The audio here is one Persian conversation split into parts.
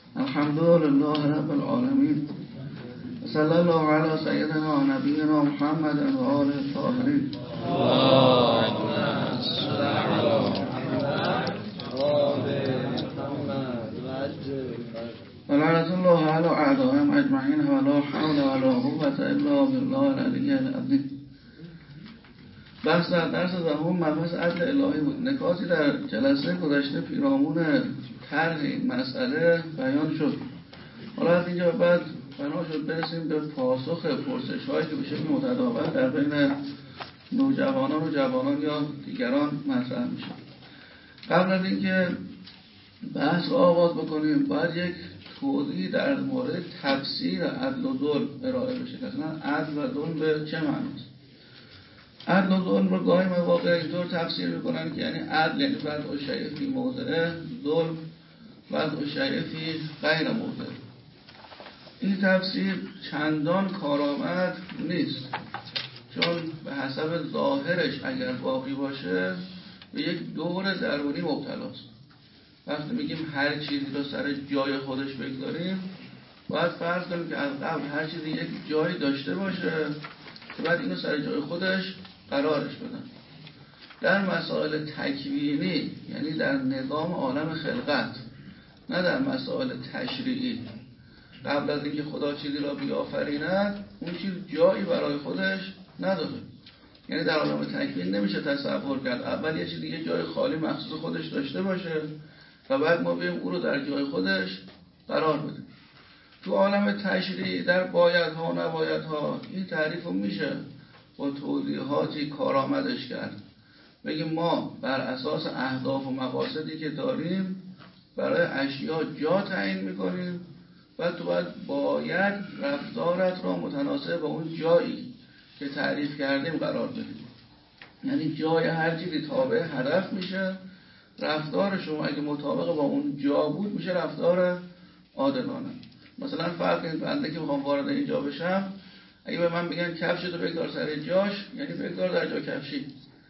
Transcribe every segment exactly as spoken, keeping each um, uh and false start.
الحمد لله رب العالمين صلی الله علی سیدنا و نبینا محمد و آله الطاهرین. ولعنة الله على أعدائهم أجمعين ولا حول ولا قوة إلا بالله العلی العظیم. بحث در درس دهم مبحث عدل الهی بود. نکاتی در جلسه گذشته پیرامون طرح این مسئله بیان شد. حالا از اینجا بعد بنا شد برسیم به پاسخ پرسش هایی که به شکل متداول در بین نوجوانان و جوانان یا دیگران مطرح میشه. قبل از اینکه بحث رو آغاز بکنیم باید یک توضیح در مورد تفسیر عدل و ظلم ارائه بشه. مثلا عدل و ظلم به چه معناست؟ عدل و ظلم رو گاهی مواقع اینطور تفسیر میکنن که یعنی عدل یعنی وضع الشیء فی موضعه، ظلم وضع الشیء فی غیر موضعه. این تفسیر چندان کارآمد نیست، چون به حسب ظاهرش اگر باقی باشه به یک دور درونی مبتلاست. وقتی میگیم هر چیزی رو سر جای خودش بگذاریم باید فرض کنیم که از قبل هر چیزی یک جایی داشته باشه که بعد اینو سر جای خودش قرارش بدن. در مسائل تکوینی یعنی در نظام عالم خلقت، نه در مسائل تشریعی، قبل از اینکه خدا چیزی را بیافریند اون چیز جایی برای خودش نداره. یعنی در عالم تکوین نمیشه تصور کرد اول یه چیزی یه جای خالی مخصوص خودش داشته باشه و بعد ما بیم او رو در جای خودش قرار بدیم. تو عالم تشریعی در بایدها و نبایدها این تعریف رو میشه با توضیحاتی کارآمدش کرد. بگیم ما بر اساس اهداف و مقاصدی که داریم برای اشیا جا تعیین میکنیم و تو باید باید رفتارت را متناسب با اون جایی که تعریف کردیم قرار بدیم. یعنی جای هر چیزی تابع هدف میشه، رفتار شما اگه مطابق با اون جا بود میشه رفتار عادلانه. مثلا فرض کنید بنده که میخوام وارد اینجا بشم، اگه به من بگن کفشتو بگذار سر جاش، یعنی بگذار در جا کفشی.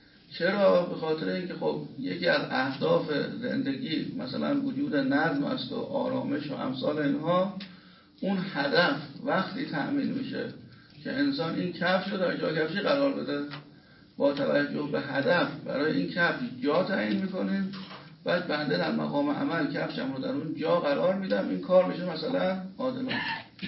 چرا؟ به خاطر اینکه خب یکی از اهداف زندگی مثلا وجود نظم است و آرامش و امثال اینها، اون هدف وقتی تأمین میشه که انسان این کفش رو در جا کفشی قرار بده، با توجه به هدف برای این کفش جا تعیین میکنیم، بعد بنده در مقام عمل کفشم رو در اون جا قرار میدم، این کار میشه مثلا عادلانه.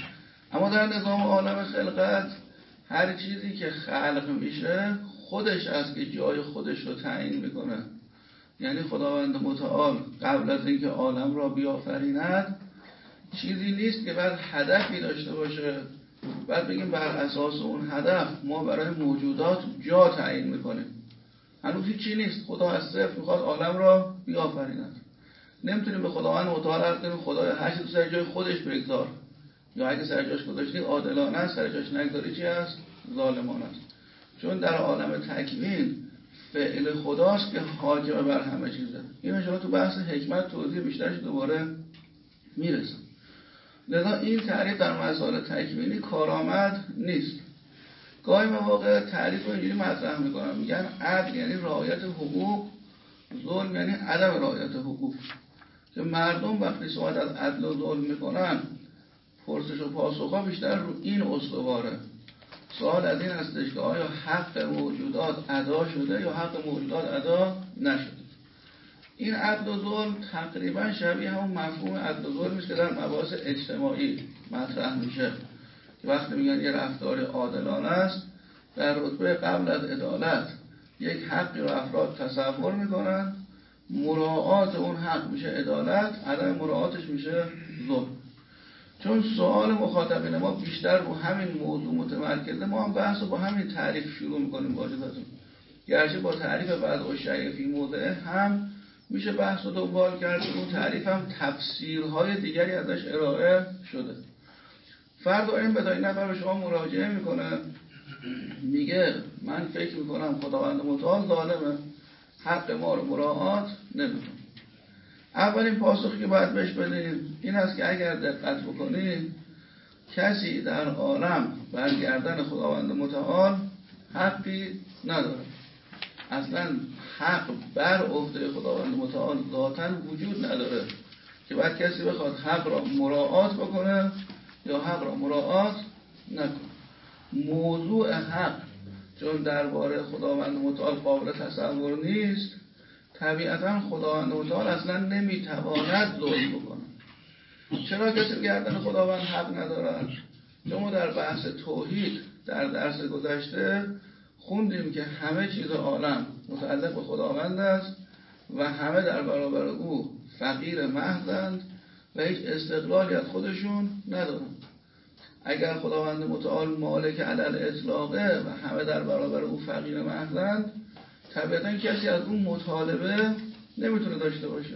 اما در نظام عالم خلقت هر چیزی که خلق میشه خودش است که جای خودش رو تعیین میکنه. یعنی خداوند متعال قبل از اینکه عالم را بیافریند چیزی نیست که بعد هدفی داشته باشه بعد بگیم بر اساس اون هدف ما برای موجودات جا تعیین میکنیم. هنوز هیچی نیست، خدا از صفر میخواد عالم را بیافریند. نمیتونیم به خداوند متعال عرض کنیم خدایا هر چیزی سر جای خودش بگذار، یا اگه سر جاش گذاشتی عادلانه است، سر جاش نگذاری چی است؟ ظالمانه است. چون در عالم تکوین فعل خداست که حاکم بر همه چیزه. این ان شاءالله تو بحث حکمت توضیح بیشترش دوباره میرسه. لذا این تعریف در مسائل تکوینی کارآمد نیست. گاهی مواقع تعریف رو اینجوری مطرح میکنن، میگن عدل یعنی رعایت حقوق، ظلم یعنی عدم رعایت حقوق. که مردم وقتی صحبت از عدل و ظلم میکنن پرسش و پاسخ بیشتر رو این استواره. سوال از این هستش که آیا حق موجودات ادا شده یا حق موجودات ادا نشده. این عدل و ظلم تقریبا شبیه همون مفهوم عدل و ظلم است که در مباحث اجتماعی مطرح میشه که وقتی میگن یه رفتار عادلانه است در رتبه قبل از عدالت یک حقی رو افراد تصور میکنن، مراعات اون حق میشه عدالت، عدم مراعاتش میشه ظلم. چون سوال مخاطبین ما بیشتر رو همین موضوع متمرکزه، ما هم بحث رو با همین تعریف شروع میکنیم واجباتون. گرچه با تعریف وضع الشیء فی موضعه هم میشه بحث رو دنبال کرد، اون تعریف هم تفسیرهای دیگری ازش ارائه شده. فرض داریم به این نفر به شما مراجعه میکنه، میگه من فکر میکنم خداوند متعال ظالمه، حق ما رو مراعات نمیکنه. اولین پاسخی که باید بهش بدیم این است که اگر دقت بکنید کسی در عالم برگردن خداوند متعال حقی نداره. اصلا حق بر عهده خداوند متعال ذاتاً وجود نداره که بعد کسی بخواد حق را مراعات بکنه یا حق را مراعات نکنه. موضوع حق چون درباره خداوند متعال قابل تصور نیست، طبیعتا خداوند متعال اصلا نمیتواند ظلم بکنه. چرا کسی گردن خداوند حق ندارد؟ چون ما در بحث توحید در درس گذشته خوندیم که همه چیز عالم متعلق به خداوند است و همه در برابر او فقیر محضند و هیچ استقلالی از خودشون ندارند. اگر خداوند متعال مالک علل اطلاقه و همه در برابر او فقیر محضند، طبیعتا کسی از اون مطالبه نمیتونه داشته باشه.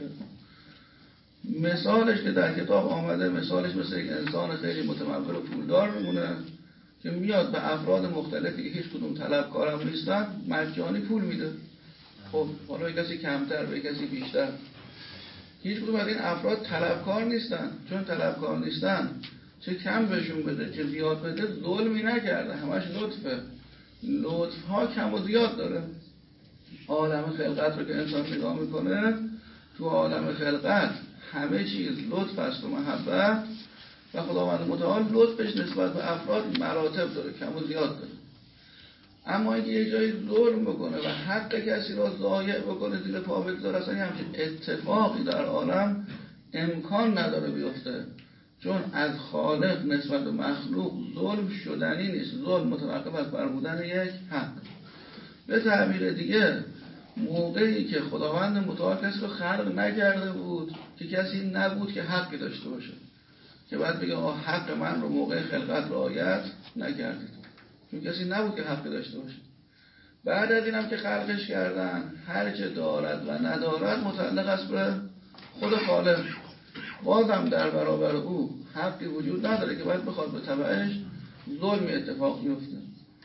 مثالش که در کتاب آمده، مثالش مثل یک انسان خیلی متمول و پولدار میمونه که میاد به افراد مختلفی که هیچ کدوم طلبکارم نیستن مجانی پول میده. خب حالا کسی کمتر به کسی بیشتر، هیچ کدوم از این افراد طلبکار نیستن. چون طلبکار نیستن، چه کم بهشون بده چه زیاد بده ظلمی نکرده، همش لطفه. لطف ها کم و زیاد داره. عالم خلقت رو که انسان نگاه میکنه، تو عالم خلقت همه چیز لطف است و محبت و خداوند متعال لطفش نسبت به افراد مراتب داره، کم و زیاد داره. اما اگه یه جایی ظلم بکنه و حق کسی را ضایع بکنه، زیر پا بگذاره، اصلا همچین اتفاقی در عالم امکان نداره بیفته. چون از خالق نسبت به مخلوق ظلم شدنی نیست. ظلم متوقف از بربودن یک حق. به تعبیر دیگه، موقعی که خداوند متعال کسی رو خلق نکرده بود که کسی نبود که حقی داشته باشه که بعد بگه آه حق من رو موقع خلقت رعایت نکردید، چون کسی نبود که حقی داشته باشه. بعد از اینم که خلقش کردن، هر چه دارد و ندارد متعلق است به خود خالق. بازم در برابر او حقی وجود نداره که باید بخواد به تبعش ظلمی اتفاق میفته.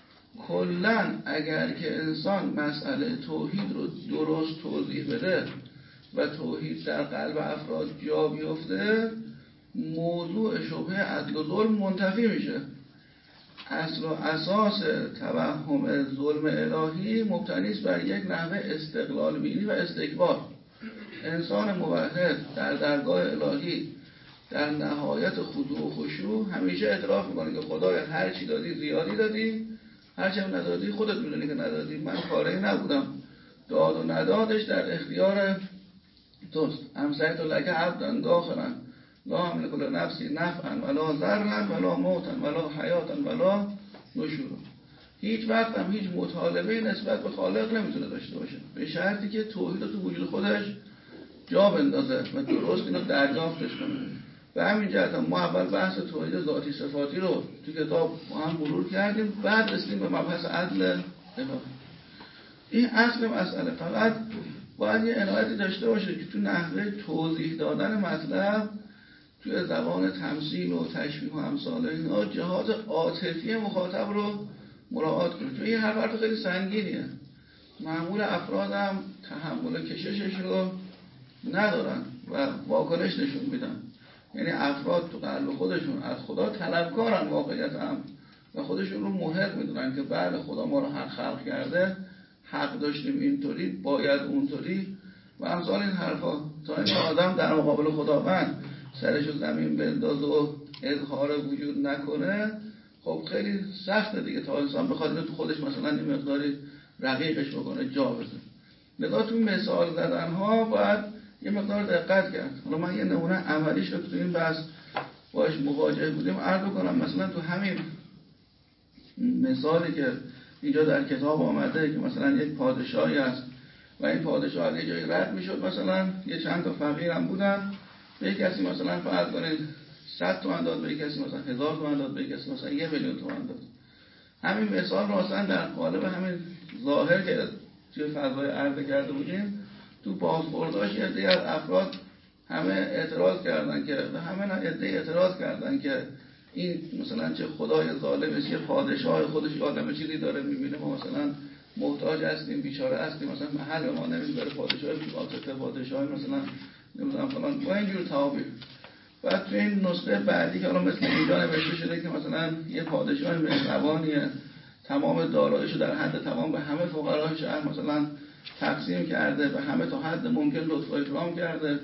کلن اگر که انسان مسئله توحید رو درست توضیح بده و توحید در قلب افراد جا بیفته، موضوع شبهه عدل و ظلم منتفی میشه. اصل و اساس توهم ظلم الهی مبتنی است بر یک نحوه استقلال بینی و استکبار. انسان موحد در درگاه الهی در نهایت خضوع و خشوع همیشه اعتراف میکنه که خدای هر چی دادی زیادی دادی، هر چی هم ندادی خودت میدونی که ندادی، من کاری نبودم. داد و ندادش در اختیار توست. امسیت لک عبدا داخلا لا حمل کل نفسی نفعا ولا ضررا ولا موتا ولا حیاتا ولا نشورا. هیچ وقت هم هیچ مطالبه نسبت به خالق نمیتونه داشته باشه، به شرطی که توحید تو وجود خودش جا بندازه و درست اینو دریافتش کنه. و همین جهت ما اول بحث توحید ذاتی صفاتی رو تو کتاب ما هم مرور کردیم، بعد رسیدیم به مبحث عدل الهی. این اصل مسئله. فقط باید یه عنایتی داشته باشه که تو نحوه توضیح دادن مطلب توی زبان تمثیل و تشبیه و امثال اینا جهات عاطفی مخاطب رو مراعات کنه. چون این حرف خیلی سنگینیه. معمول افراد هم تحمل کششش رو ندارن و واکنش نشون میدن. یعنی افراد تو قلب خودشون از خدا طلبکارن واقعیت هم و خودشون رو محق میدونن که بعد خدا ما رو حق خلق کرده، حق داشتیم اینطوری، باید اونطوری و امثال این حرفا. تا این آدم در مقابل خداوند سرش رو زمین بنداز و اظهار وجود نکنه، خب خیلی سخته دیگه تا انسان بخواد اینو تو خودش مثلا این مقداری رقیقش بکنه، جا بزنه. لذا تو مثال زدن ها باید یه مقدار دقت کرد. حالا من یه نمونه عملیش رو تو این بحث باش مواجه بودیم عرض کنم. مثلا تو همین مثالی که اینجا در کتاب آمده که مثلا یک پادشاهی هست و این پادشاه یه جایی رد میشد، مثلا یه چند تا فقیر هم بودن، به کسی مثلا فرض کنید صد تومن داد، به کسی مثلا هزار تومن داد، به کسی مثلا یه میلیون تومن داد. همین مثال رو اصلا در قالب همین ظاهر که توی فضای عرض کرده بودیم، تو بازخورداش یه عده از افراد همه اعتراض کردن که همه عده اعتراض کردن که این مثلا چه خدای ظالمی، یه پادشاه خودش آدم چیزی داره میبینه، ما مثلا محتاج هستیم، بیچاره هستیم، مثلا محل ما نمیذاره پادشاه عاطفه پادشاه مثلا نمیدونم فلان با اینجور تعابیر. بعد تو این نسخه بعدی که الان مثل اینجا نوشته شده که مثلا یه پادشاه مهربانیه، تمام داراییشو در حد تمام به همه فقرای شهر مثلا تقسیم کرده، به همه تا حد ممکن لطف و اکرام کرده،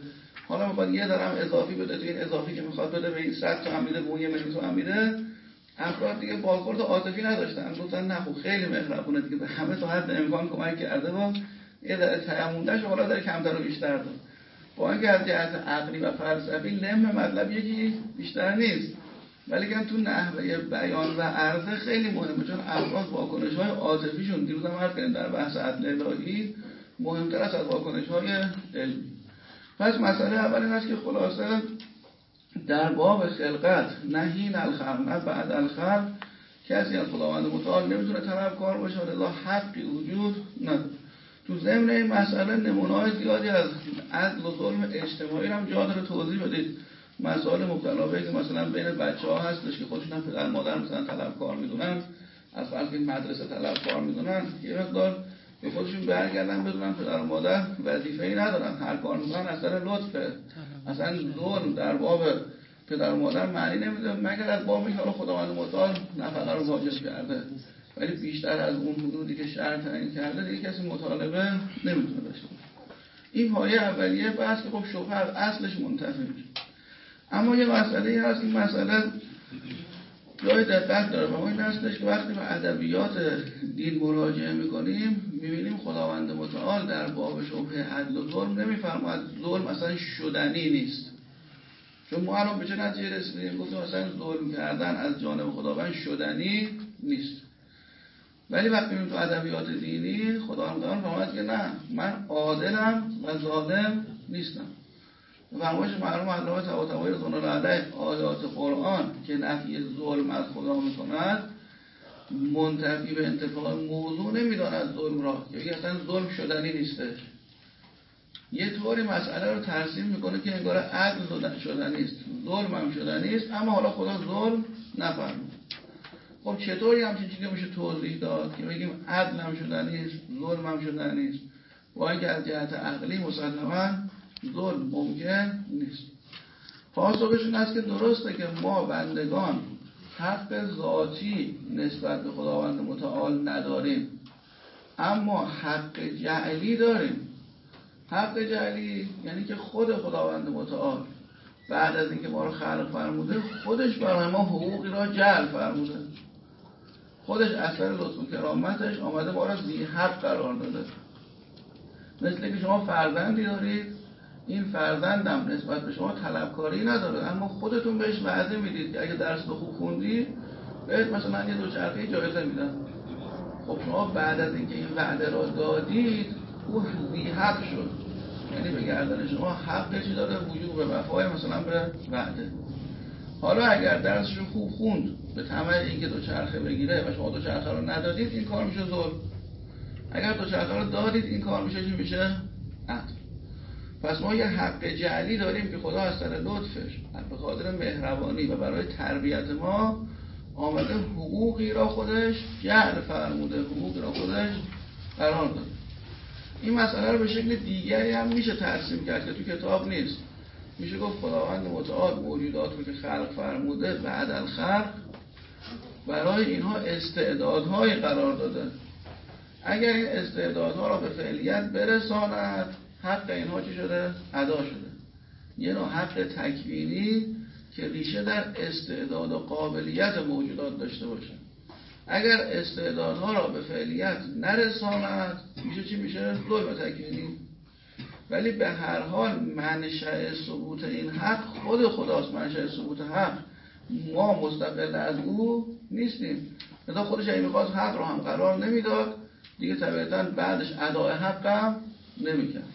حالا میخواد یه درم اضافی بده، تو این اضافی که میخواد بده به این صد تومن میده، به اون یه میلیون تومن میده. افراد دیگه بازخورد عاطفی نداشتن، گفتن نه خب خیلی مهربونه دیگه، به همه تا حد امکان کمک کرده و یه در تیموندهش حالا داره کمتر و بیشتر داره. با اینکه از جهت عقلی و فلسفی لم مطلب یکی بیشتر نیست، ولی که تو نحوه بیان و عرضه خیلی مهمه، چون افراد واکنش‌های عاطفیشون دیروز هم عرض کردیم در بحث عدل الهی مهمتر است از واکنش‌های علمی. پس مسئله اول این است که خلاصه در باب خلقت نهین الخلق نه بعد الخلق کسی از خداوند متعال نمیتونه طلبکار باشه، لذا حقی وجود نداره. تو ضمن این مسئله نمونه‌های زیادی از عدل و ظلم اجتماعی هم جا داره توضیح بدید. مسائل مختلفه که مثلا بین بچه‌ها هستش که خودشون هم پدر مادر مثلا طلبکار میدونن، از فرض کنید مدرسه طلبکار میدونن، یه مقدار به خودشون برگردن بدونن پدر و مادر وظیفه‌ای ندارن، هر کار میکنن از سر لطفه. اصلا ظلم در باب پدر و مادر معنی نمیده مگر از باب اینکه خداوند متعال نفقه رو واجب کرده، ولی بیشتر از اون حدودی که شرع تعیین کرده دیگه کسی مطالبه نمیتونه داشته باشه. این پایه اولیه بحث که خب شبهه از اصلش منتفی میشه. اما یه مسئله هست، این مسئله جای دقت داره و این هستش که وقتی به ادبیات دین مراجعه میکنیم میبینیم خداوند متعال در باب شبهه عدل و ظلم نمیفرماید ظلم اصلا شدنی نیست. چون ما الان به چه نتیجه رسیدیم؟ گفتیم مثلا ظلم کردن از جانب خداوند شدنی نیست، ولی وقتی میبینیم تو ادبیات دینی خداوند متعال فرماید که نه، من عادلم و ظالم نیستم. فرمایش مرحوم علامه طباطبایی رضوان الله علیه آیات قرآن که نفی ظلم از خدا میکند منتفی به انتفاع موضوع نمیداند ظلم را، که اصلا ظلم شدنی نیستش. یه طوری مسئله رو ترسیم میکنه که انگار عدل شدنی است، ظلم هم شدنی است، اما حالا خدا ظلم نفرمود. خب چطوری همچین چیزی میشه توضیح داد که بگیم عدل هم شدنی است، ظلم هم شدنی است، با اینکه از جهت عقلی مسلماً ظلم ممکن نیست؟ پاسخشون است که درسته که ما بندگان حق ذاتی نسبت به خداوند متعال نداریم، اما حق جعلی داریم. حق جعلی یعنی که خود خداوند متعال بعد از اینکه ما رو خلق فرموده خودش برای ما حقوقی را جعل فرموده، خودش اثر لطف و کرامتش آمده ما را ذی حق قرار داده. مثل که شما فرزندی دارید، این فرزندم نسبت به شما طلبکاری نداره، اما خودتون بهش وعده میدید که اگه درس خوب خوندی بهت مثلا یه دوچرخه جایزه میدم. خب شما بعد از اینکه این وعده را دادید او بی حق شد، یعنی به گردن شما حق چی داره؟ وجوب وفای مثلا به وعده. حالا اگر درسش خوب خوند به طمع اینکه دوچرخه بگیره و شما دوچرخه رو ندادید، این کار میشه ظلم. اگر دوچرخه رو دادید این کار میشه چی میشه؟ عدل. پس ما یه حق جعلی داریم که خدا از سر لطفش به خاطر مهربانی و برای تربیت ما آمده حقوقی را خودش جعل فرموده، حقوقی را خودش قرار داده. این مسئله رو به شکل دیگری هم میشه ترسیم کرد که تو کتاب نیست. میشه گفت خداوند متعال موجودات رو که خلق فرموده بعد الخلق برای اینها استعدادهای قرار داده. اگر این استعدادها را به فعلیت برساند حق اینها چی شده؟ ادا شده. یه نوع حق تکوینی که ریشه در استعداد و قابلیت موجودات داشته باشه. اگر استعدادها را به فعلیت نرساند میشه چی میشه؟ ظلم تکوینی. ولی به هر حال منشأ ثبوت این حق خود خداست، منشأ ثبوت حق، ما مستقل از او نیستیم. لذا خودش اگه میخواست حق رو هم قرار نمیداد دیگه، طبیعتاً بعدش ادای حق هم نمیکرد.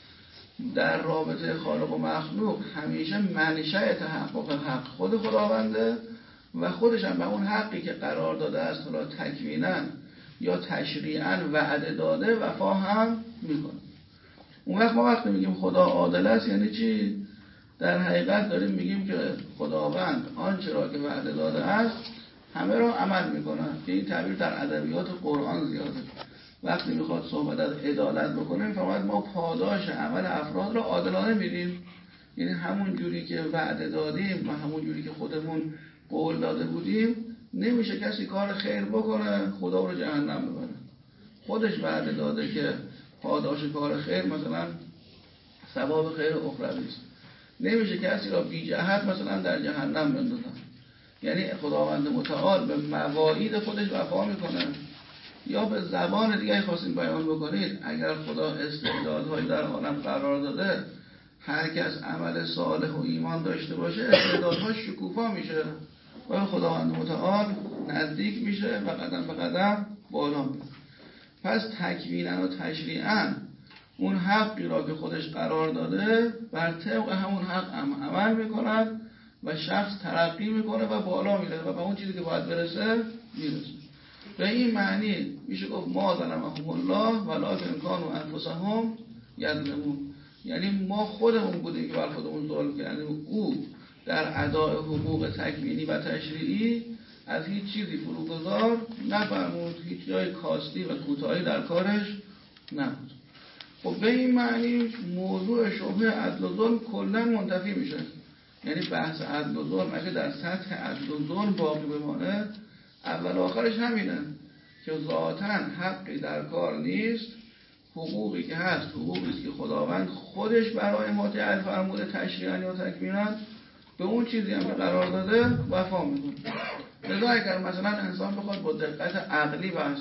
در رابطه خالق و مخلوق همیشه منشأ تحقق حق خود خداونده و خودش هم به اون حقی که قرار داده است حالا تکویناً یا تشریعاً وعده داده وفا هم میکنه. اون وقت ما وقتی میگیم خدا عادل است یعنی چی؟ در حقیقت داریم میگیم که خداوند آنچه را که وعده داده است همه را عمل میکنه، که این تعبیر در ادبیات قرآن زیاده. وقتی میخواد صحبت از عدالت بکنه میفرماید ما پاداش عمل افراد را عادلانه میدیم، یعنی همون جوری که وعده دادیم و همون جوری که خودمون قول داده بودیم نمیشه کسی کار خیر بکنه خدا رو جهنم ببره. خودش وعده داده که پاداش کار خیر مثلا ثواب خیر اخروی است. نمیشه کسی را بی جهت مثلا در جهنم بندازن. یعنی خداوند متعال به مواعید خودش وفا میکنه. یا به زبان دیگه خواستین بیان بکنید، اگر خدا استعدادهایی در عالم قرار داده، هر کس عمل صالح و ایمان داشته باشه استعدادها شکوفا میشه و به خداوند متعال نزدیک میشه و قدم به قدم بالا میره. پس تکوینا و تشریعا اون حقی را که خودش قرار داده بر طبق همون حق عمل میکند و شخص ترقی میکنه و بالا میره و به اون چیزی که باید برسه میرسه. به این معنی میشه گفت ما ظلمهم الله ولکن کانوا انفسهم یظلمون. یعنی ما خودمون بودیم که بر خودمون ظلم کردیم. او در اداء حقوق تکوینی و تشریعی از هیچ چیزی فروگذار نفرمود، هیچ جای کاستی و کوتاهی در کارش نبود. خب به این معنی موضوع شبهه عدل و ظلم کلا منتفی میشه. یعنی بحث عدل و ظلم اگه در سطح عدل و ظلم باقی بمانه، اول آخرش همینه که ذاتاً حقی در کار نیست. حقوقی که هست حقوقی است که خداوند خودش برای ما تعیین فرموده تشریعاً یا تکویناً، به اون چیزی هم که قرار داده وفا میکنه. لذا اگر مثلا انسان بخواد با دقت عقلی بحث